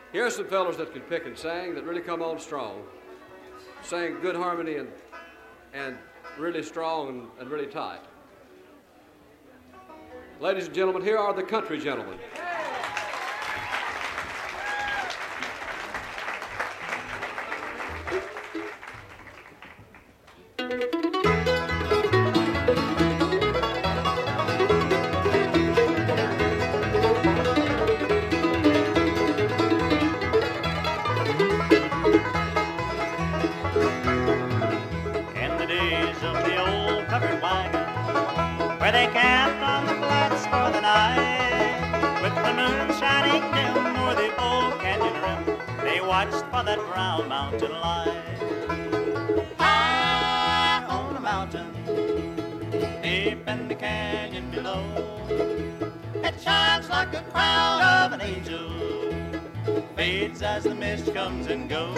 Here's some fellows that can pick and sing that really come on strong. Sing good harmony and really strong and really tight. Ladies and gentlemen, here are the Country Gentlemen. For that brown mountain light, high on a mountain, deep in the canyon below, it shines like the crown of an angel, fades as the mist comes and goes.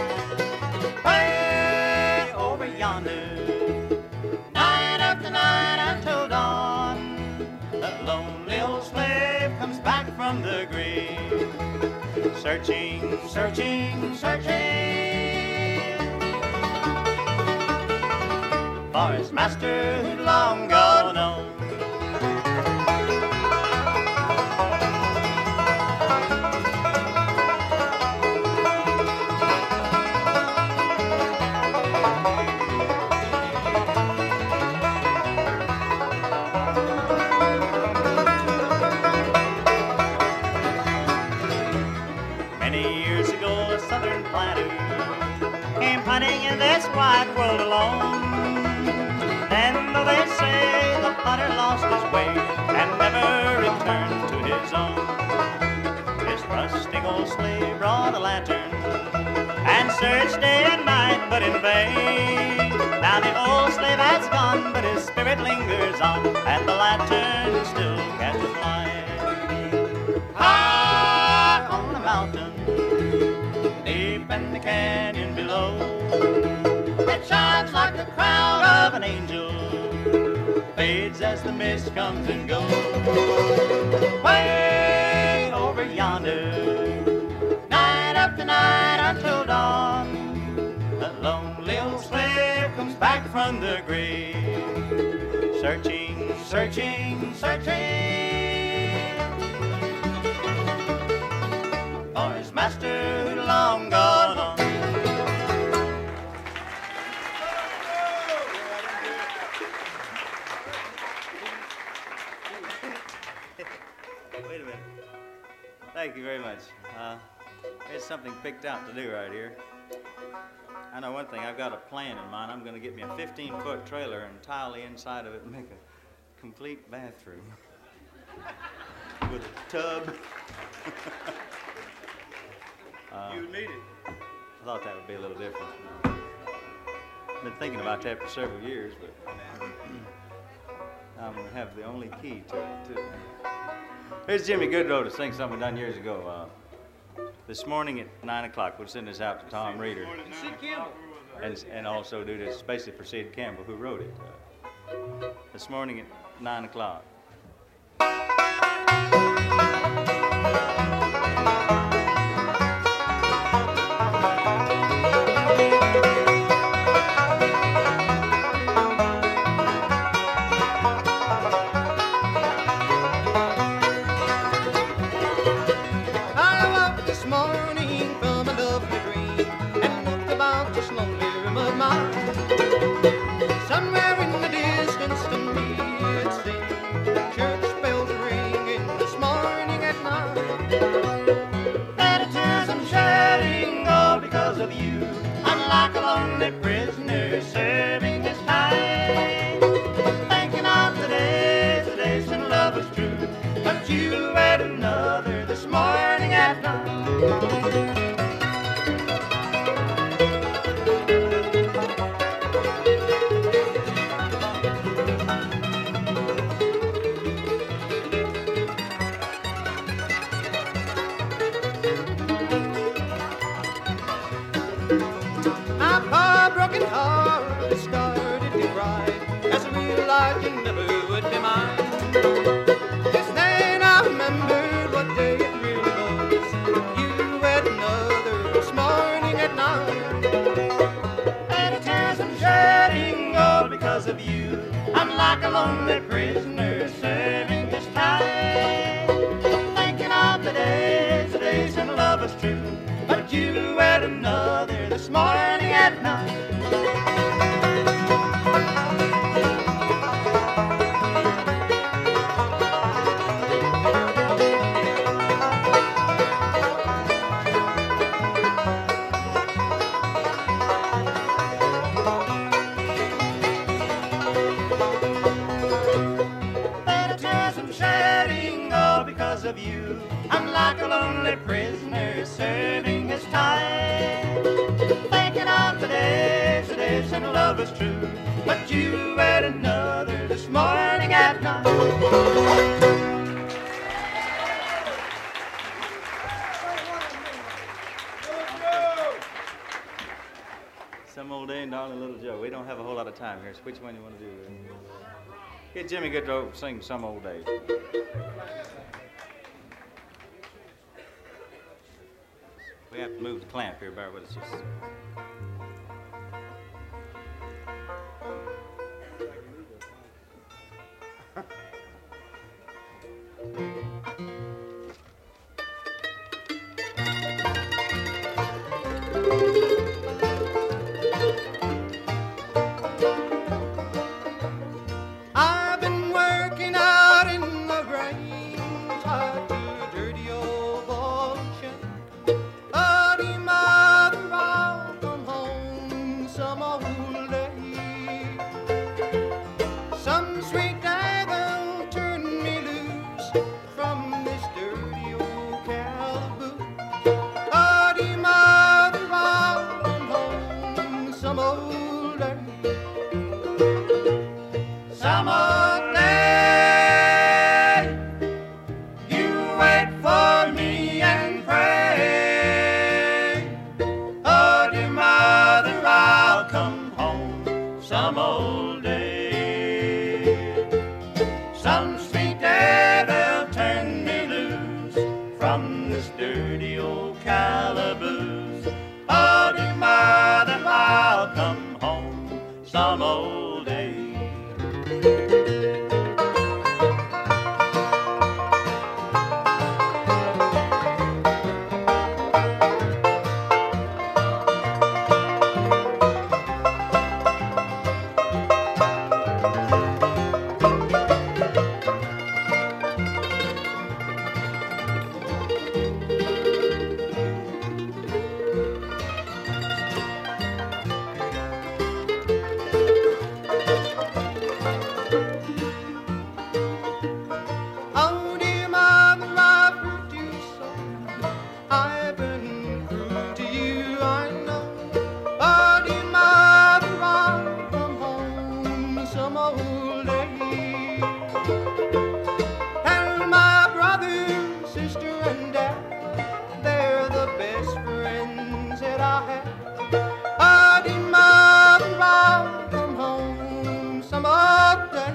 Way over yonder, night after night until dawn, that lonely old slave comes back from the grave. Searching, searching, searching for his master who'd long gone on. In this wide world alone, and though they say the potter lost his way and never returned to his own, this rustic old slave brought a lantern and searched day and night, but in vain. Now the old slave has gone, but his spirit lingers on, and the lantern still catches light. High on a mountain, deep in the canyon below, it shines like the crown of an angel, fades as the mist comes and goes. Way over yonder, night after night until dawn, that lonely old slave comes back from the grave. Searching, searching, searching for his master who'd long gone on. Wait a minute. Thank you very much. There's something picked out to do right here. I know one thing. I've got a plan in mind. I'm going to get me a 15-foot trailer and tile the inside of it and make a complete bathroom with a tub. You need it. I thought that would be a little different. I've been thinking about that for several years, but I'm going to have the only key to it, too. Here's Jimmy Goodrow to sing something done years ago. This morning at 9 o'clock, we'll send this out to Tom Reeder. And also do this basically for Sid Campbell, who wrote it. This morning at 9 o'clock. Somewhere in the distance to me it seemed church bells ringing this morning at night. And the tears I'm shedding all because of you. I'm like a lonely prisoner serving his time, thinking of the days when love was true. But you had another this morning at night. You never would be mine. Just then I remembered what day it really was. You had lonely prisoner serving his time, thinking of the days when love was true. But you wed another this morning at night. Of you, I'm like a lonely prisoner serving his time, thinking of the days when love was true. But you wed another this morning at night. Some old day and darling little Joe. We don't have a whole lot of time here, so which one you want to do? Get Jimmy Good to sing Some Old Day. We have to move the clamp here, bear with us just. I've been working out in the rain, tied to a dirty old ball and chain. Buddy, mother, I'll come home some old day. Some sweet day they'll turn me loose from this dirty old calaboose. Buddy, mother, I'll come home some old day. Some old day, you wait for me and pray. Oh, dear mother, I'll come home some old day. Some sweet day they'll turn me loose from this dirty old calaboose. Oh, dear mother, I'll come home some old day. Oh, dear mother, I've hurt you so. I've been cruel to you, I know. Oh, dear mother, I'll come home some old day. And my brother, sister, and dad, they're the best friends that I have. Oh, dear mother, I'll come home some old day.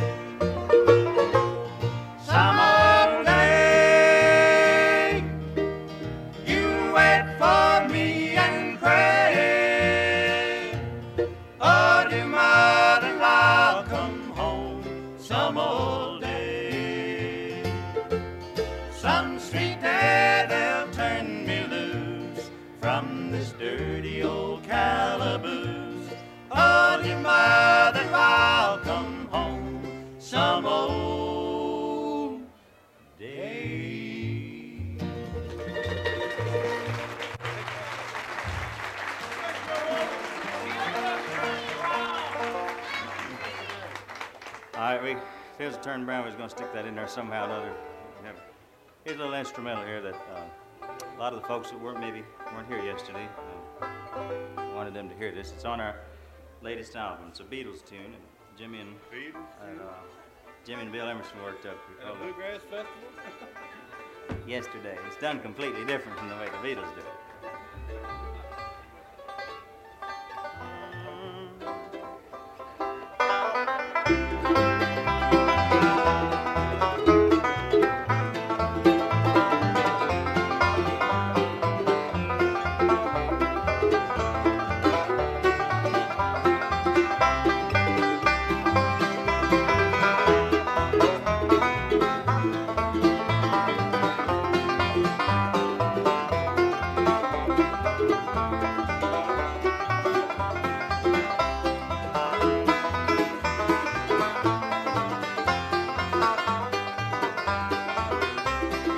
Some old day, you wait for me and pray. Oh, dear mother, I'll come home some old day. Some sweet day they'll turn me loose from this dirty old calaboose. Oh, dear mother, I'll come home some old day. All right, Phil's turn Brown was going to stick that in there somehow or another. Here's a little instrumental here that a lot of the folks that weren't here yesterday wanted them to hear this. It's on our latest album. It's a Beatles tune, and Jimmy and Bill Emerson worked up. Bluegrass Festival? Yesterday. It's done completely different from the way the Beatles did it.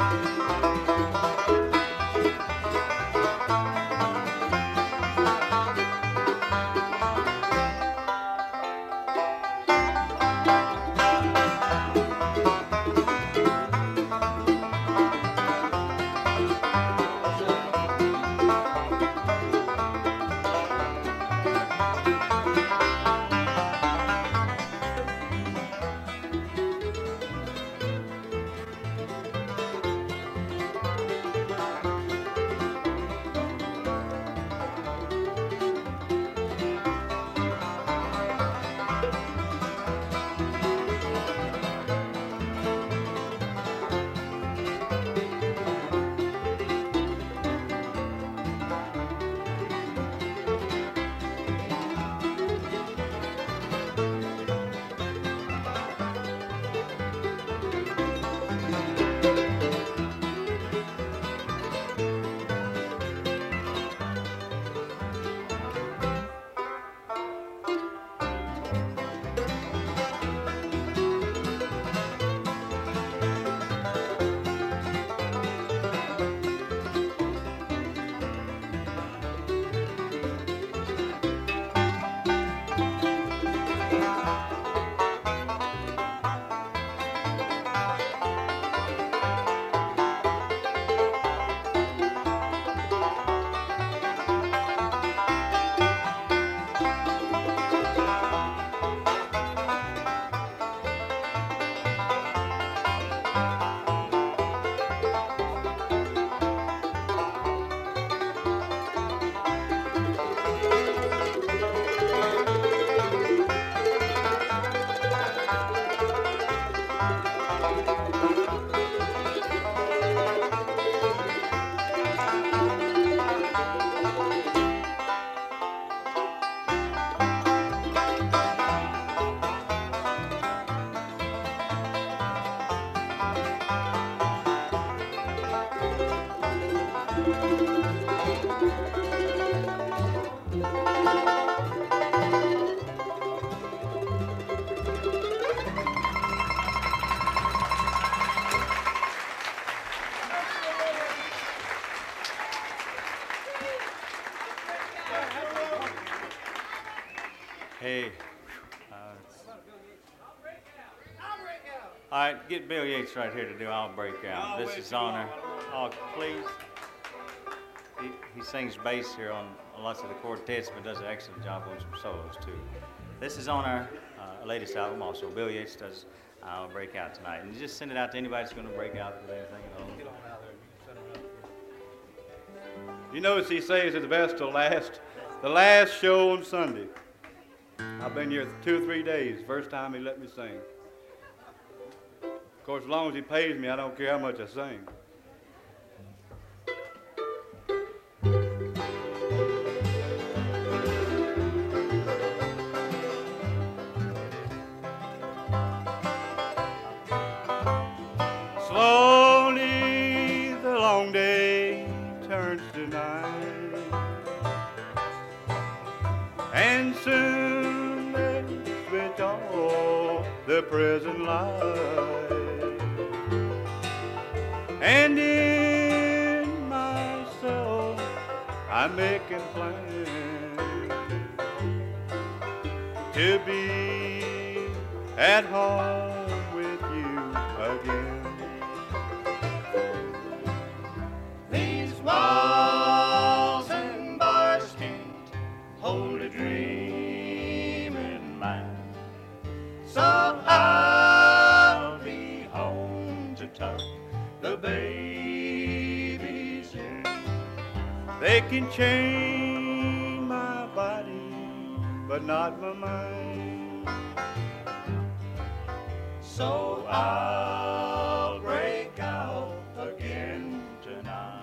Hey. All right, get Bill Yates right here to do I'll Break Out. This is honor. Oh, please. He sings bass here on lots of the quartets, but does an excellent job on some solos too. This is on our latest album also. Bill Yates does I'll Break Out tonight. And just send it out to anybody that's going to break out with anything at all. Get on out there. Set her up. You notice he says it's best to the last show on Sunday. I've been here 2 or 3 days. First time he let me sing. Of course, as long as he pays me, I don't care how much I sing. Slowly the long day turns to night, and soon they switch off the prison light, and in my soul I'm making plans to be at home with you again. These walls and bars can't hold a dream in mind, so I'll be home to tuck the babies in. They can chain my body, but not my mind, so I'll break out again tonight.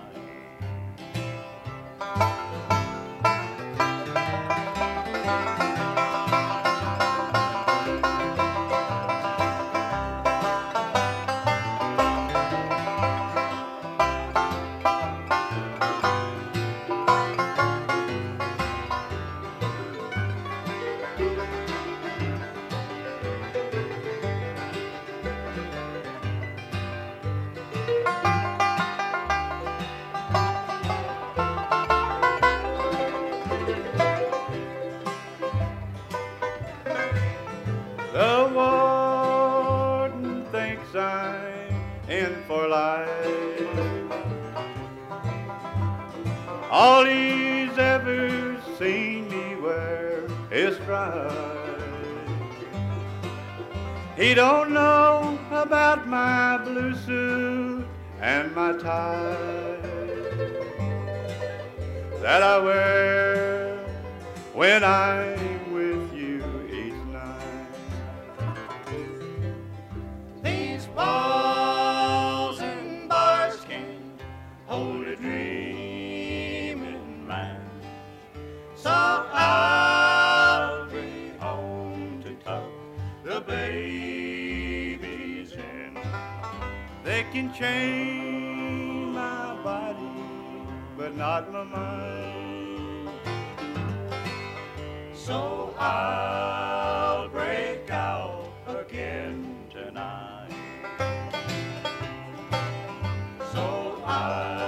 All he's ever seen me wear is stripes. He don't know about my blue suit and my tie that I wear when I'm with you each night. These walls and bars can't hold a dream in mind, so I'll be home to tuck the babies in. They can chain my body, but not my mind. So I'll break out again tonight. So I'll